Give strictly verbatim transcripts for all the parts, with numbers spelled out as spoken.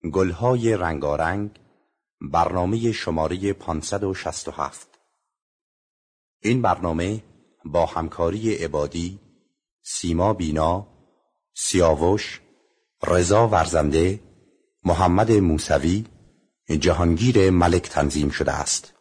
گلهای رنگارنگ، برنامه شماره پانصد و شصت و هفت. این برنامه با همکاری عبادی، سیما بینا، سیاوش، رضا ورزنده، محمد موسوی، جهانگیر ملک تنظیم شده است.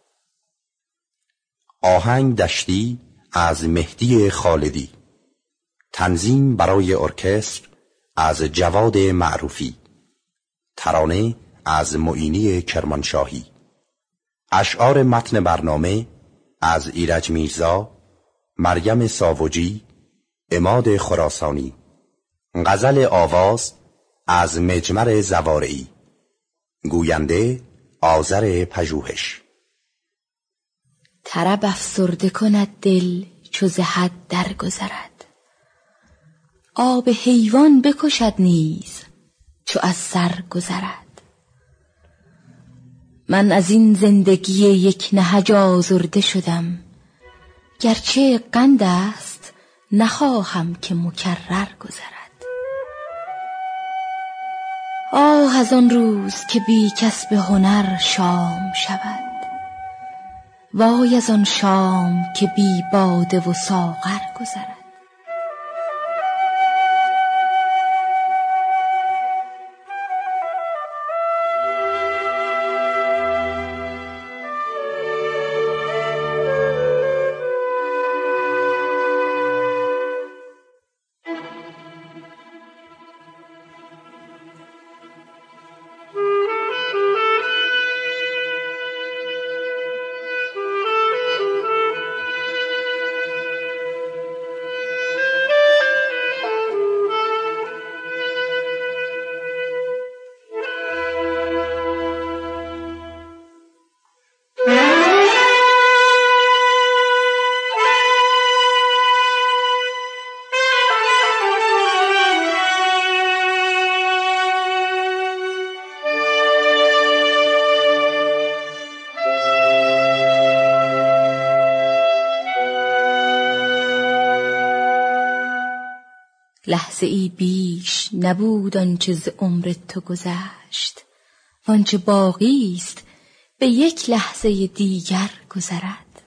آهنگ دشتی از مهدی خالدی، تنظیم برای ارکستر از جواد معروفی، ترانه از معینی کرمانشاهی. اشعار متن برنامه از ایرج میرزا، مریم ساوجی، عماد خراسانی. غزل آواز از مجمر زوارعی. گوینده آذر پژوهش. طرب افسرده کند دل چو ز حد درگذرد، آب حیوان بکشد نیز چو از سر گذرد. من از این زندگی یک نهج آزرده شدم، گرچه قند است نخواهم که مکرر گذرد. آه از آن روز که بی کسب هنر شام شود، وای از آن شام که بی باده و ساغر گذرد. لحظه ای بیش نبود آنچه ز عمر تو گذشت، وانچه باقی است به یک لحظه دیگر گذرد.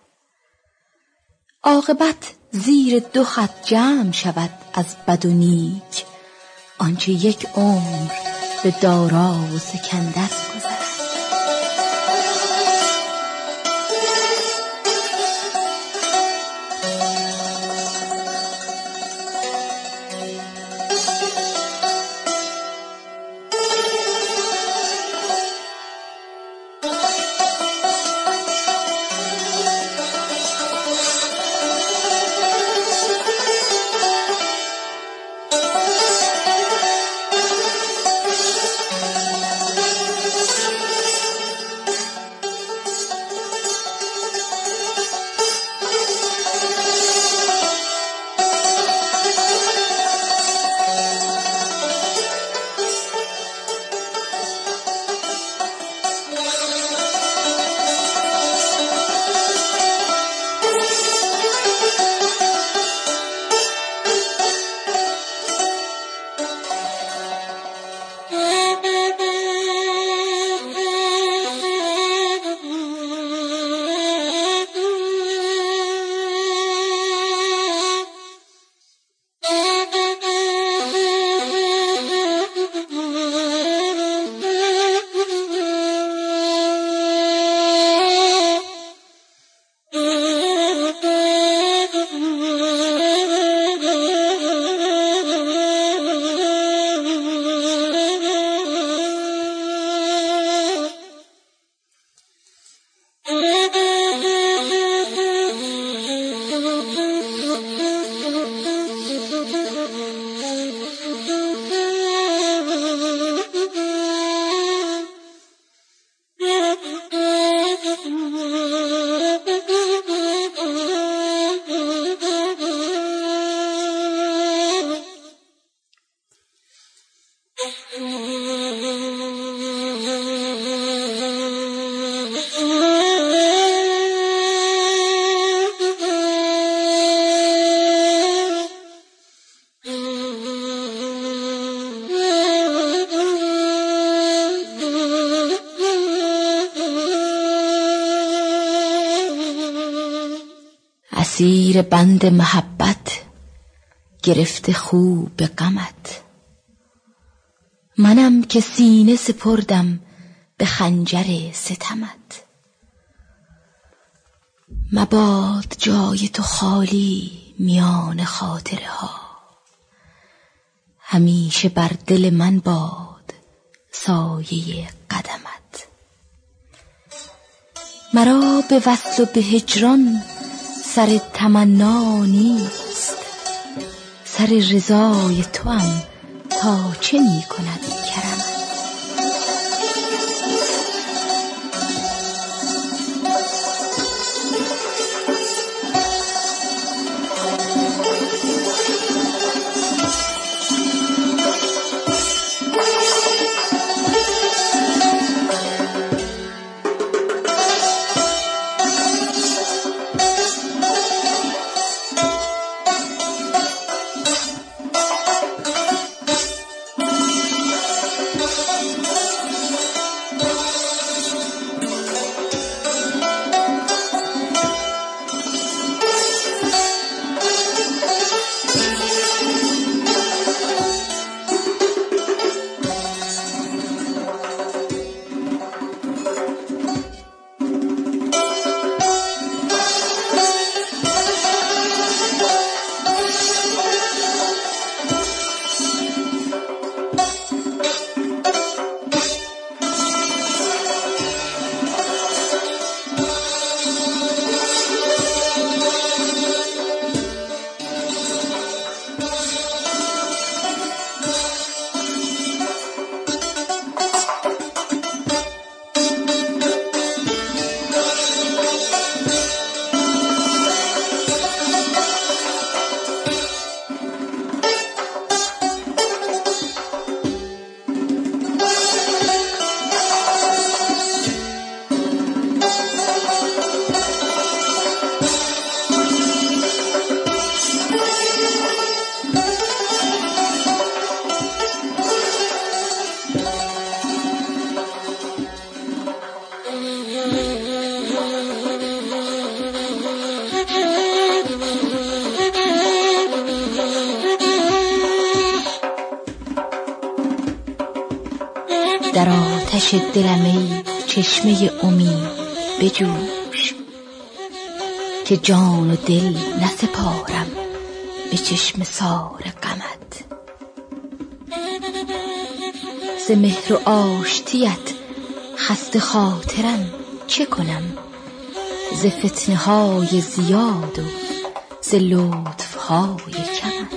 عاقبت زیر دو خط جمع شود از بد و نیک، آنچه یک عمر به دارا و سکندر گذرد. اسیر بند محبت گرفته خوب غمت. منم که سینه سپردم به خنجر ستمت. مباد جای تو خالی میان خاطره ها، همیشه بر دل من باد سایه قدمت. مرا به وصل و به هجران سر تمنا نیست، سر رضای توام تا چه می کند کرمت. در آتش دلم ای چشمه امید بجوش، که جان و دل نسپارم به چشم سار غمت. ز مهر و آشتیت خسته خاطرم چه کنم، ز فتنه های زیاد و ز لطف های کمت.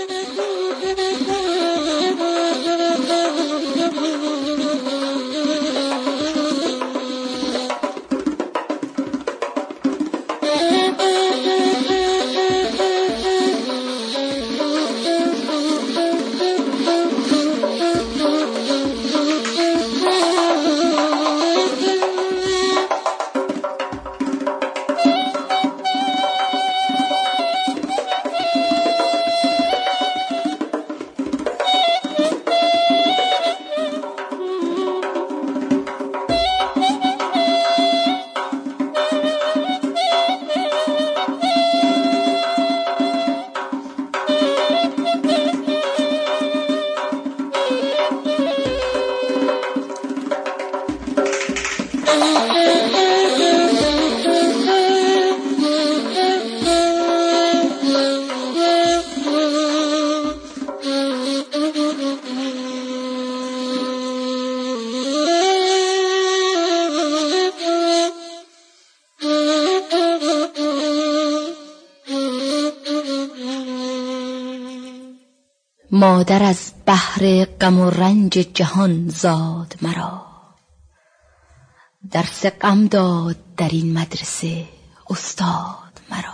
مادر از بحر غم و رنج جهان زاد مرا، درس غم داد در این مدرسه استاد مرا.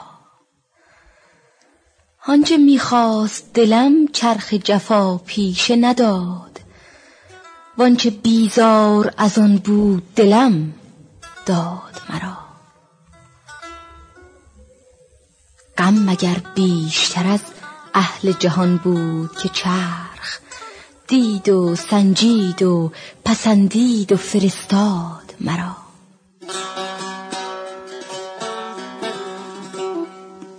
آنچه میخواست دلم چرخ جفا پیشه نداد، وانچه بیزار از آن بود دلم داد مرا. غم مگر بیشتر از اهل جهان بود که چرخ دید و سنجید و پسندید و فرستاد مرا.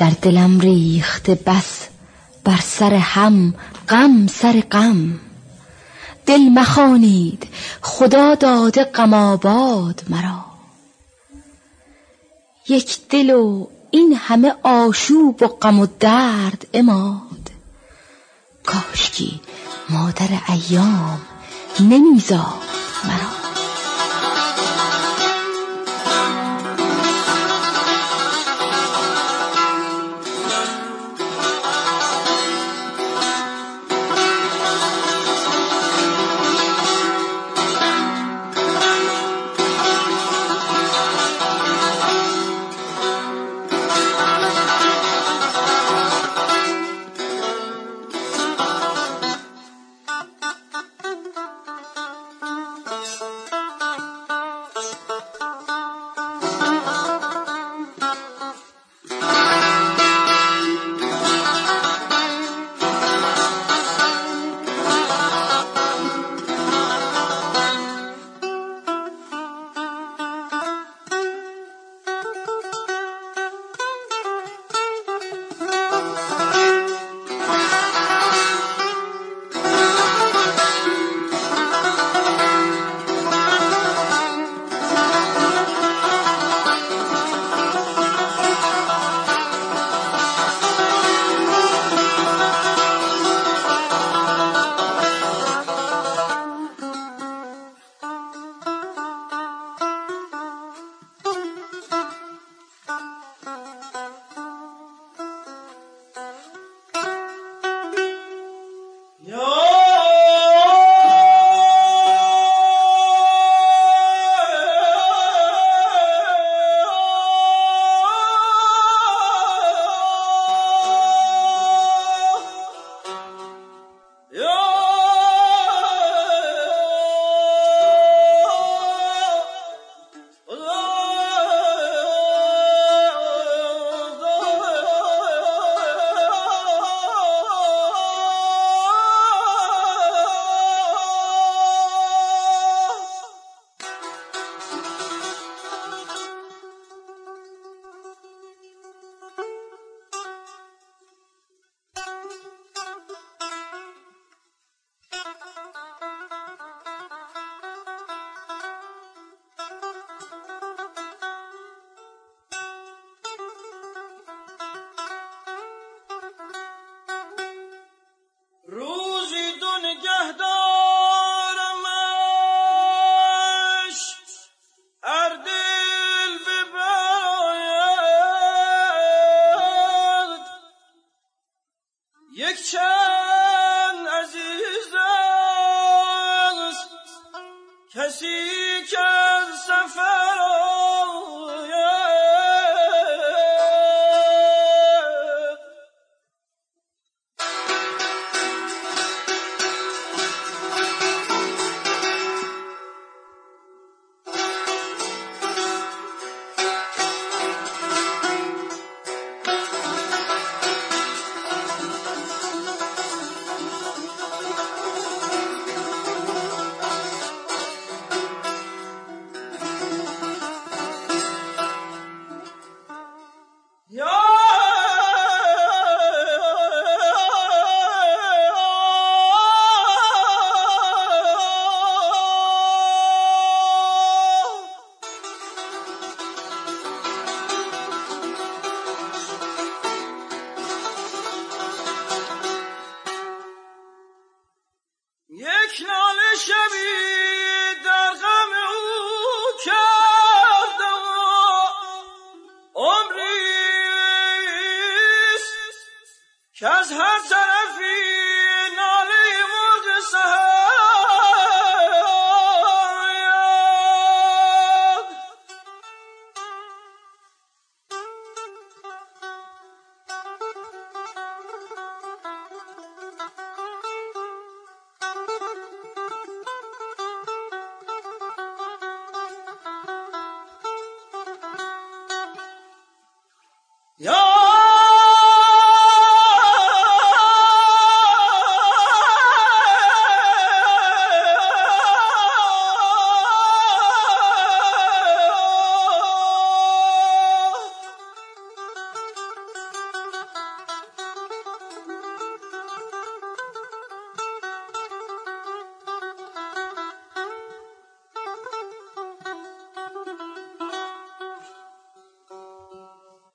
در دلم ریخته بس بر سر هم غم سر غم. دل مخوانید خدا داده غم آباد مرا. یک دل و این همه آشوب و غم و درد عماد. کاشکی مادر ایام نمیزاد مرا.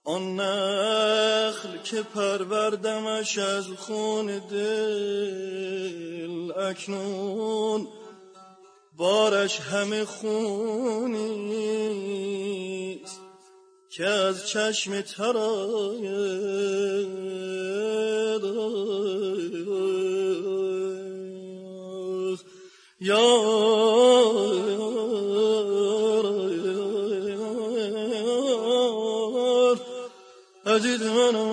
آن نخل که پروردمش از خون دل، اکنون بارش همه خونیست که از چشم تر آید. یا عزیز من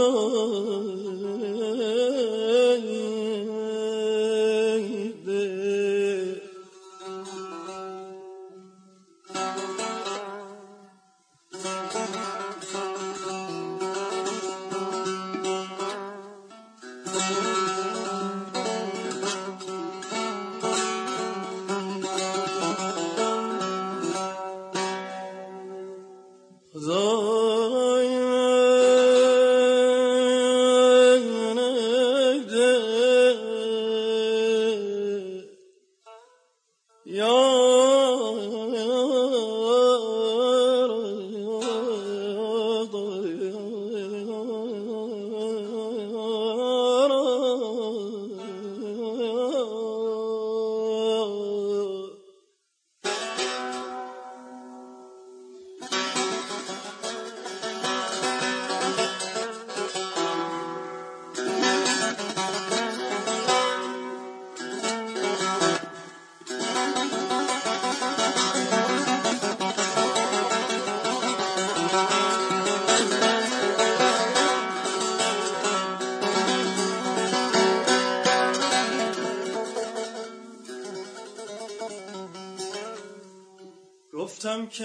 گفتم که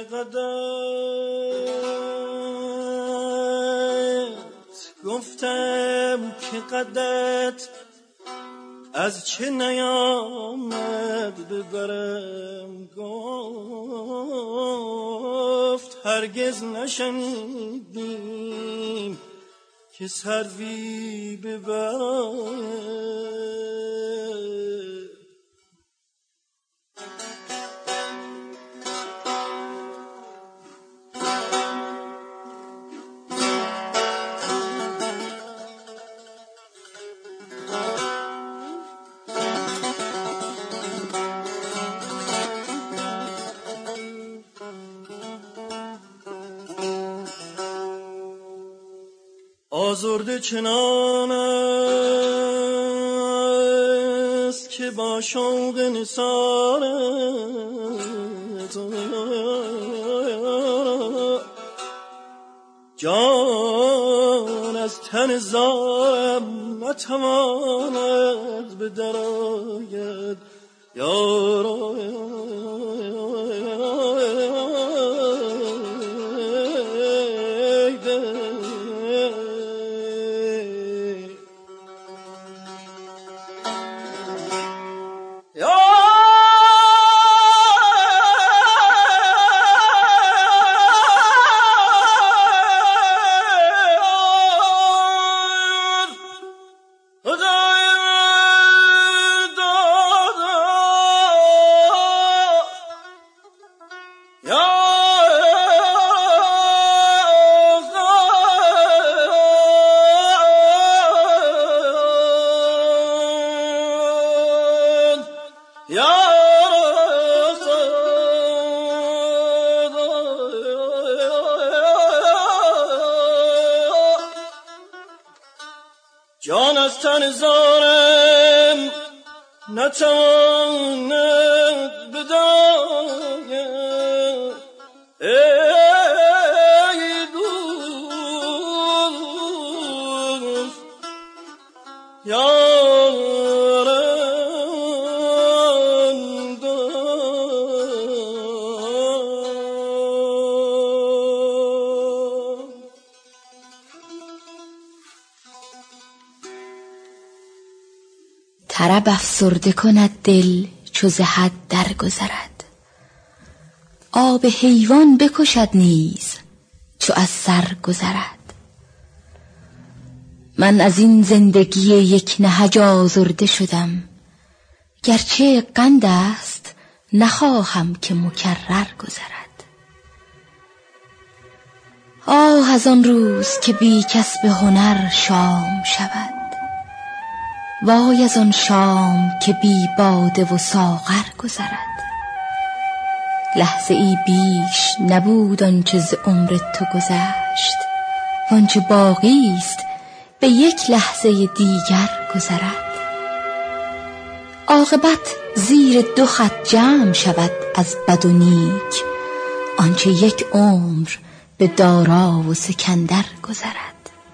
قدت، گفتم که قدت از چه نیامد ببرم، گفت هرگز نشنیدیم که سروی ببرم. آزرده چنان است که با شوق نثارت جان از تن زارم نتواند به در آید. یارا جان از تن زارم نتواند بداید. ای دوست یارم دار. طرب افسرده کند دل چو ز حد درگذرد، آب حیوان بکشد نیز چو از سر گذرد. من از این زندگی یک نهج آزرده شدم، گرچه قند است نخواهم که مکرر گذرد. آه از آن روز که بی کسب هنر شام شود، وای از آن شام که بی باده و ساغر گذرد. لحظه ای بیش نبود آنچه ز عمر تو گذشت، وانچه باقی است به یک لحظه دیگر گذرد. عاقبت زیر دو خط جمع شود از بد و نیک، آنچه یک عمر به دارا و سکندر گذرد.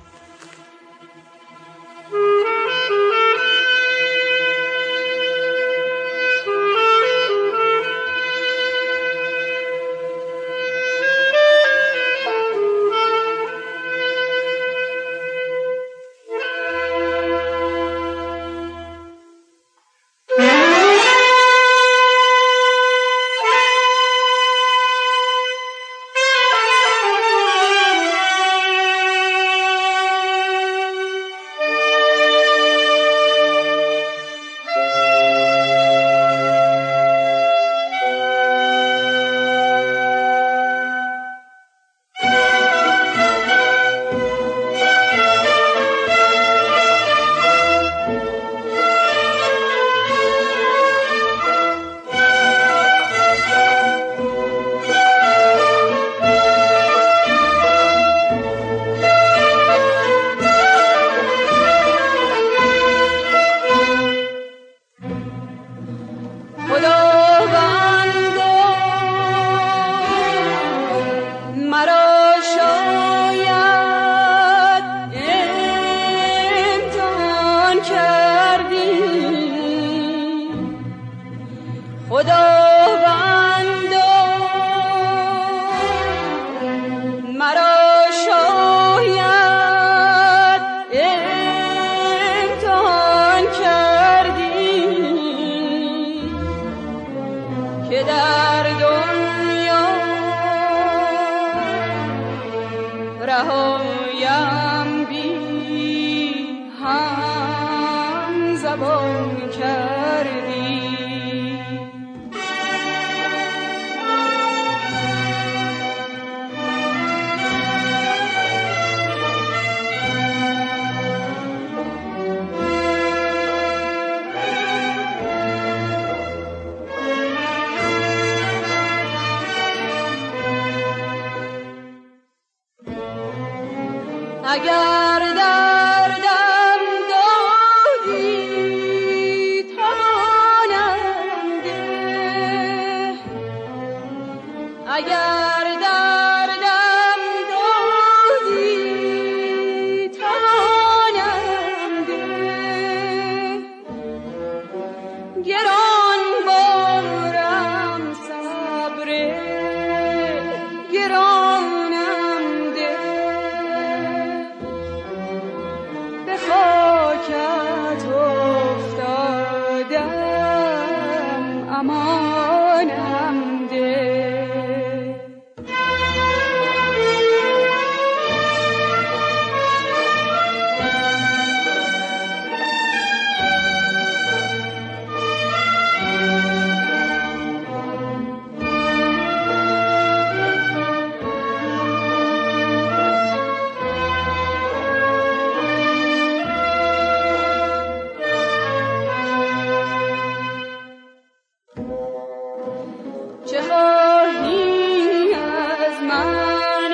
رهایم بی هم زبان کردی. اگر دردم دادی توانم ده، اگر دردم دادی توانم ده، گران بارم صبر گرانم ده، خاکت افتادم امانم ده. چه خواهی از من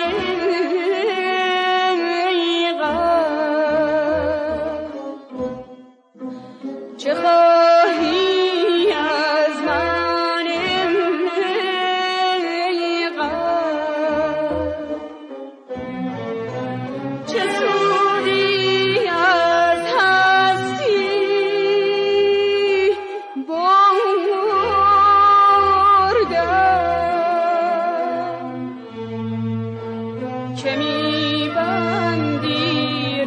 ای غم، چه خواهی از من ای غم، چه سودی از هستی که می بندی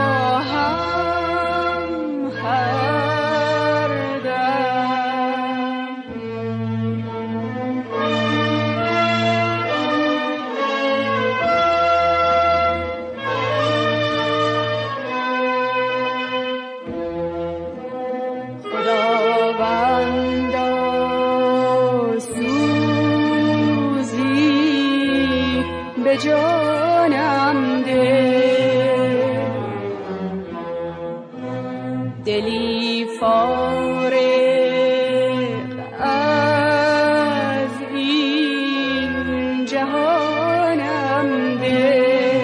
راهم هر دم. خداوندا سوزی به جانم ده، دلی فارغ از این جهانم ده.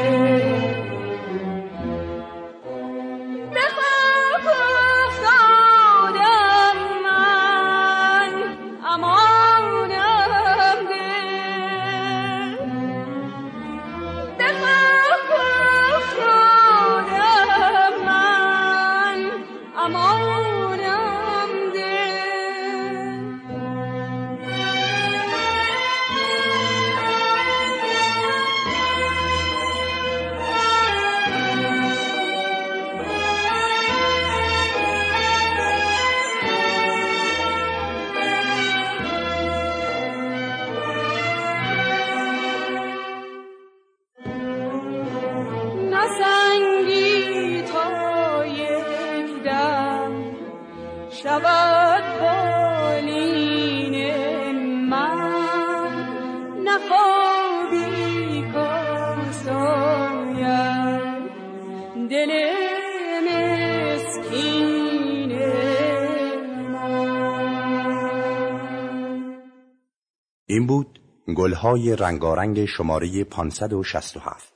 شود بالین من، نخوابی کاساید دل مسکین من. این بود گلهای رنگارنگ شماره پانصد و شصت و هفت.